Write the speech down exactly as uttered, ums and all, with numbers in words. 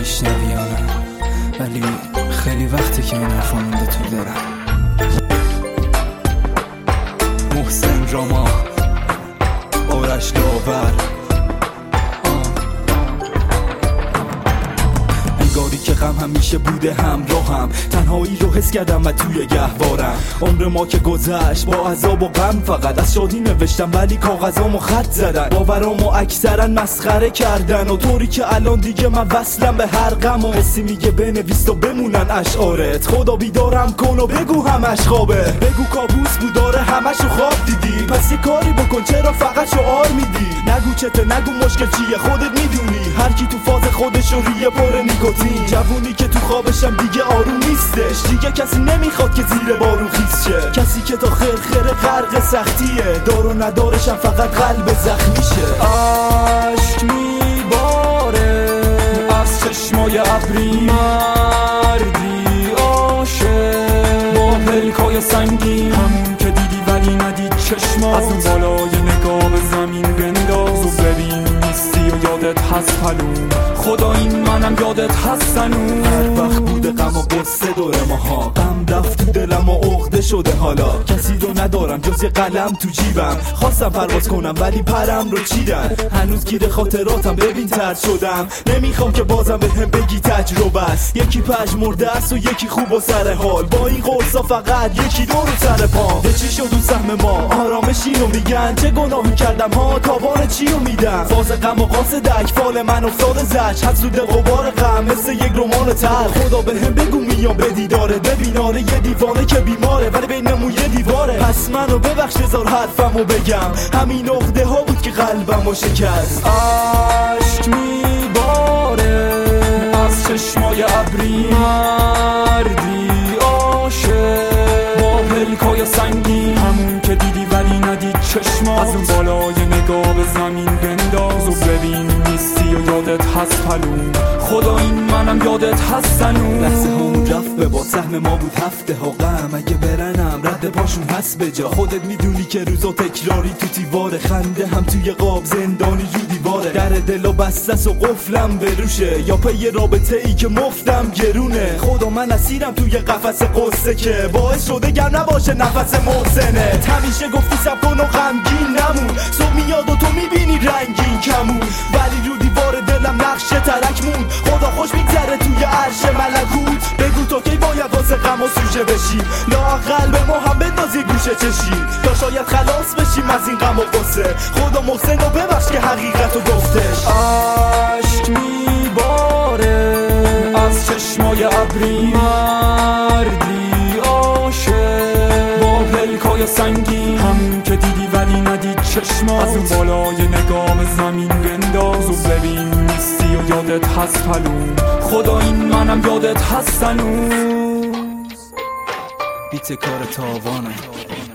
میشنویانم، ولی خیلی وقتی که این حرفا مونده تو دارم. محسن راما، آرش داور، انگاری که غم همیشه بوده همراهم، تنهایی رو حس کردم و توی گهوارم. عمر ما که گذشت با عذاب و غم، فقط از شادی نوشتم ولی کاغذامو خط زدن. باورامو اکثرا مسخره کردن، و طوری که الان دیگه من وصلم به هر غم. و حسی میگه بنویس و بمونن اشعارت، خدا بیدارم کن و بگو همش خوابه. بگو کابوس بود داره همشو خواب دیدی، پس یه کاری بکن چرا فقط شعار میدی. نگو چته، نگو مشکل چیه، خودت میدونی. هر کی تو فاز خودش و ریه پر نیکوتین، جوونی که تو خوابشم دیگه آروم نیستش. دیگه کسی نمیخواد که زیر بارون خیس شه، کسی که تا خرخره غرق سختیه. دار و ندارشم فقط قلب زخمیشه. عشق میباره از چشمای ابری، مردی عاشق با پلکای سنگین، همون که دیدی ولی ندید چشمات. از اون بالای نگاه به زمین بنداز و ببین نیستی و یادت هست پلون. خدا این منم یادت هست هنوز. هر وقت بوده غم و قصه دور ماها، غم رفت تو دلم و عقده شده حالا. کسی رو ندارم جز یه قلم تو جیبم، خواستم پرواز کنم ولی پرم رو چیدن. هنوز گیر خاطراتم ببین ترد شدم، نمیخوام که بازم بهم بگی تجربه است. یکی پژمرده است و یکی خوب و سر حال، با این قرصا فقط یکی دو رو سر پام. به چی شد اون سهم ما، آرامشی رو میگن، چه گناهی کردم ها، تاوان چی رو میدم. فاز غم و قاصد اکفال من افتاده زج، حد سود غبار غم مثل یک رمان تلخ. خدا بهم بگو میام به دیداره، ببیناره یه دیوانه که بیماره ولی بینمون یه دیواره. پس منو ببخش هزار حرفمو بگم، همین عقده ها بود که قلبمو شکست. عشق میباره از چشمای ابری، مردی عاشق با پلکای سنگین، همون که دیدی ولی ندید چشمات. از اون بالای نگاه به زمین بنداز و ببین نیستی و یادت هست پلون. خدا این منم یادت هست هنوز. لحظه همون رفت به با سهم ما بود هفته ها غم، اگه برنم رد پاشون هست به جا. خودت میدونی که روزا تکراری تو دیواره، خنده هم توی قاب زندانی جو دیواره. در دلو بستس و قفلم به روشه، یا پی رابطه ای که مفتم گرونه. خدا من اسیرم توی قفس قصه که باعث شده گرم نباشه نفس محسنه. همیشه گفتی سبکن و غمگین نمون، صبح میاد و تو میبینی رنگین کمون، ولی رو دیوار دلم نقش ترک مون. خدا خوش میگذره توی عرش ملکوت، بگو تو کی باید واسه غم و سوژه بشیم، لااقل به ما هم بنداز یه گوشه چشیم، تا شاید خلاص بشیم از این غم و غصه. خدا محسن رو ببخش که حقیقتو گفتش. عشق میباره از چشمای ابری، مردی عاشق با پلکای سنگین، همون که دیدی ولی ندید چشمات. از اون بالای نگاه به زمین بنداز و ببین نیستی و یادت هست پلون. خدا این منم یادت هست هنوز. بیت کار تاوانه.